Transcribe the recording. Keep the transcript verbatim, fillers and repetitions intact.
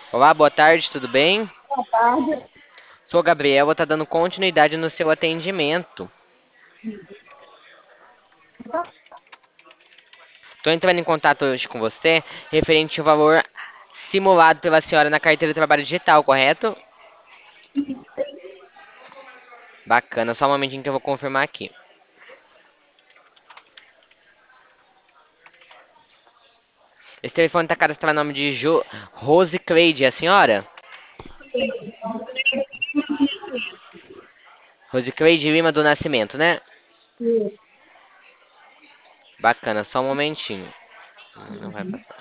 Olá, boa tarde, tudo bem? Boa tarde. Sou Gabriel, vou estar dando continuidade no seu atendimento. Estou entrando em contato hoje com você referente ao valor simulado pela senhora na carteira de trabalho digital, correto? Bacana, só um momentinho que eu vou confirmar aqui. Esse telefone está cadastrado no nome de jo Rose Cleide, é a senhora? Rose Cleide Lima do Nascimento, né? Bacana, só um momentinho. Não vai passar.